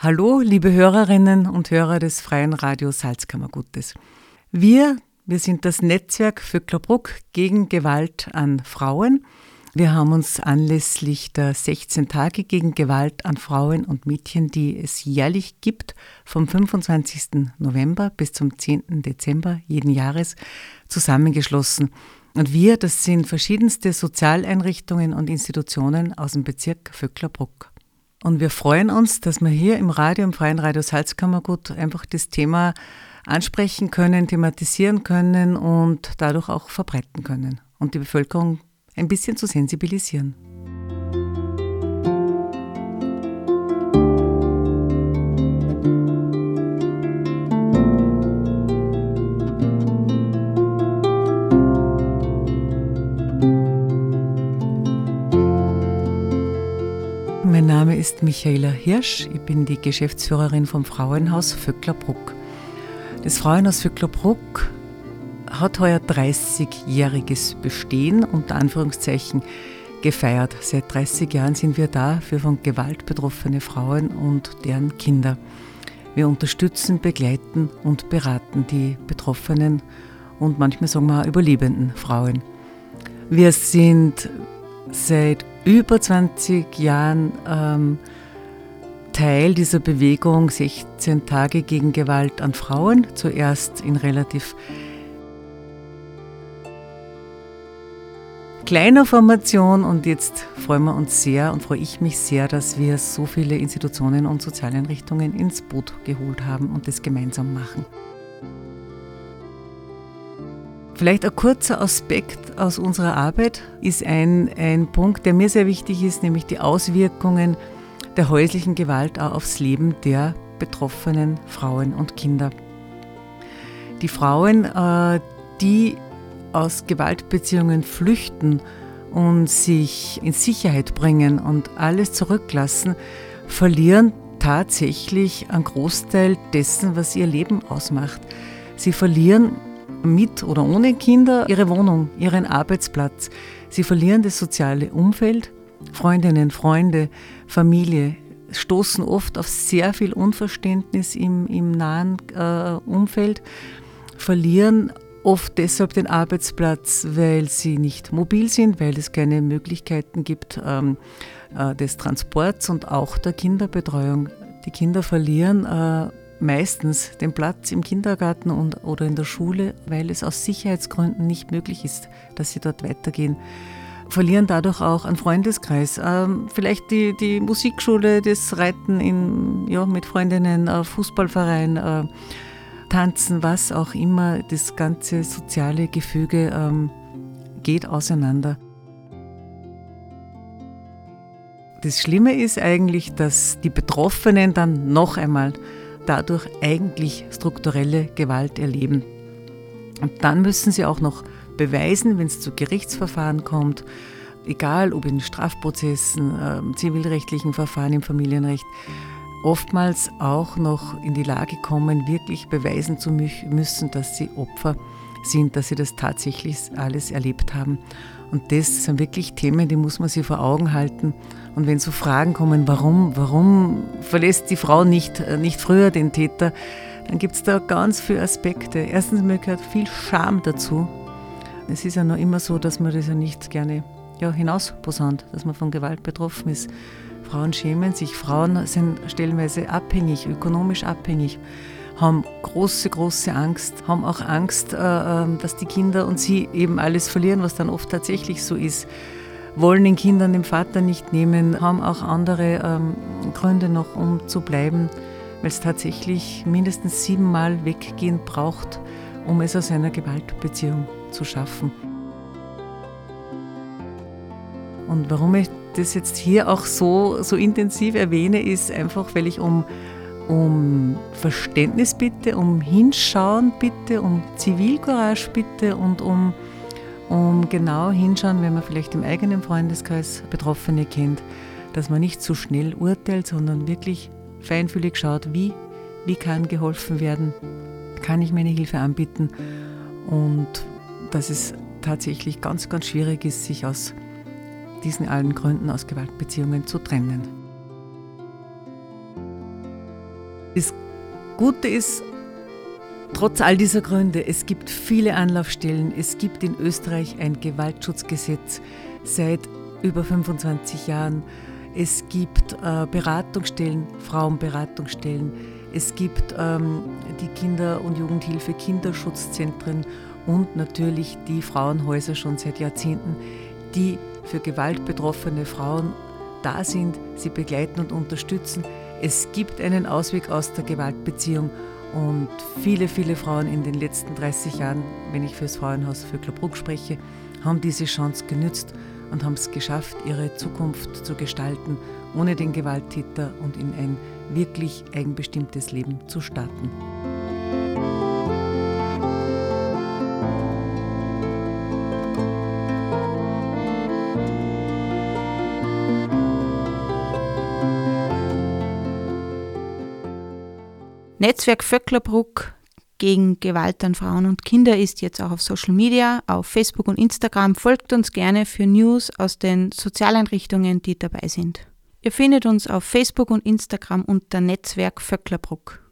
Hallo, liebe Hörerinnen und Hörer des Freien Radio Salzkammergutes. Wir sind das Netzwerk Vöcklerbruck gegen Gewalt an Frauen. Wir haben uns anlässlich der 16 Tage gegen Gewalt an Frauen und Mädchen, die es jährlich gibt, vom 25. November bis zum 10. Dezember jeden Jahres zusammengeschlossen. Und wir, das sind verschiedenste Sozialeinrichtungen und Institutionen aus dem Bezirk Vöcklerbruck. Und wir freuen uns, dass wir hier im Radio, im Freien Radio Salzkammergut einfach das Thema ansprechen können, thematisieren können und dadurch auch verbreiten können und die Bevölkerung ein bisschen zu sensibilisieren. Mein Name ist Michaela Hirsch, ich bin die Geschäftsführerin vom Frauenhaus Vöcklerbruck. Das Frauenhaus Vöcklerbruck hat heuer 30-jähriges Bestehen, unter Anführungszeichen, gefeiert. Seit 30 Jahren sind wir da für von Gewalt betroffene Frauen und deren Kinder. Wir unterstützen, begleiten und beraten die betroffenen und manchmal sagen wir auch überlebenden Frauen. Wir sind seit über 20 Jahren Teil dieser Bewegung 16 Tage gegen Gewalt an Frauen, zuerst in relativ kleiner Formation und jetzt freuen wir uns sehr und freue ich mich sehr, dass wir so viele Institutionen und Sozialeinrichtungen ins Boot geholt haben und das gemeinsam machen. Vielleicht ein kurzer Aspekt aus unserer Arbeit ist ein Punkt, der mir sehr wichtig ist, nämlich die Auswirkungen der häuslichen Gewalt auch aufs Leben der betroffenen Frauen und Kinder. Die Frauen, die aus Gewaltbeziehungen flüchten und sich in Sicherheit bringen und alles zurücklassen, verlieren tatsächlich einen Großteil dessen, was ihr Leben ausmacht. Sie verlieren mit oder ohne Kinder ihre Wohnung, ihren Arbeitsplatz. Sie verlieren das soziale Umfeld, Freundinnen, Freunde, Familie, stoßen oft auf sehr viel Unverständnis im nahen Umfeld, verlieren oft deshalb den Arbeitsplatz, weil sie nicht mobil sind, weil es keine Möglichkeiten gibt des Transports und auch der Kinderbetreuung. Die Kinder verlieren meistens den Platz im Kindergarten oder in der Schule, weil es aus Sicherheitsgründen nicht möglich ist, dass sie dort weitergehen. Verlieren dadurch auch einen Freundeskreis, vielleicht die Musikschule, das Reiten mit Freundinnen, Fußballverein, Tanzen, was auch immer, das ganze soziale Gefüge geht auseinander. Das Schlimme ist eigentlich, dass die Betroffenen dann noch einmal dadurch eigentlich strukturelle Gewalt erleben. Und dann müssen sie auch noch beweisen, wenn es zu Gerichtsverfahren kommt, egal ob in Strafprozessen, zivilrechtlichen Verfahren im Familienrecht, oftmals auch noch in die Lage kommen, wirklich beweisen zu müssen, dass sie Opfer sind, dass sie das tatsächlich alles erlebt haben. Und das sind wirklich Themen, die muss man sich vor Augen halten. Und wenn so Fragen kommen, warum verlässt die Frau nicht früher den Täter, dann gibt es da ganz viele Aspekte. Erstens gehört viel Scham dazu. Es ist ja noch immer so, dass man das ja nicht gerne hinausposaunt, dass man von Gewalt betroffen ist. Frauen schämen sich, Frauen sind stellenweise abhängig, ökonomisch abhängig, haben große Angst, haben auch Angst, dass die Kinder und sie eben alles verlieren, was dann oft tatsächlich so ist, wollen den Kindern den Vater nicht nehmen, haben auch andere Gründe noch, um zu bleiben, weil es tatsächlich mindestens 7-mal weggehen braucht, um es aus einer Gewaltbeziehung zu schaffen. Und warum ich das jetzt hier auch so intensiv erwähne, ist einfach, weil ich um Verständnis bitte, um Hinschauen bitte, um Zivilcourage bitte und um genau hinschauen, wenn man vielleicht im eigenen Freundeskreis Betroffene kennt, dass man nicht zu schnell urteilt, sondern wirklich feinfühlig schaut, wie kann geholfen werden, kann ich meine Hilfe anbieten und dass es tatsächlich ganz, ganz schwierig ist, sich aus diesen allen Gründen aus Gewaltbeziehungen zu trennen. Das Gute ist, trotz all dieser Gründe, es gibt viele Anlaufstellen. Es gibt in Österreich ein Gewaltschutzgesetz seit über 25 Jahren. Es gibt Beratungsstellen, Frauenberatungsstellen. Es gibt die Kinder- und Jugendhilfe, Kinderschutzzentren und natürlich die Frauenhäuser schon seit Jahrzehnten, die für gewaltbetroffene Frauen da sind, sie begleiten und unterstützen. Es gibt einen Ausweg aus der Gewaltbeziehung und viele, viele Frauen in den letzten 30 Jahren, wenn ich für das Frauenhaus Vöcklerbruck spreche, haben diese Chance genützt und haben es geschafft, ihre Zukunft zu gestalten, ohne den Gewalttäter und in ein wirklich eigenbestimmtes Leben zu starten. Netzwerk Vöcklerbruck gegen Gewalt an Frauen und Kinder ist jetzt auch auf Social Media, auf Facebook und Instagram. Folgt uns gerne für News aus den Sozialeinrichtungen, die dabei sind. Ihr findet uns auf Facebook und Instagram unter Netzwerk Vöcklerbruck.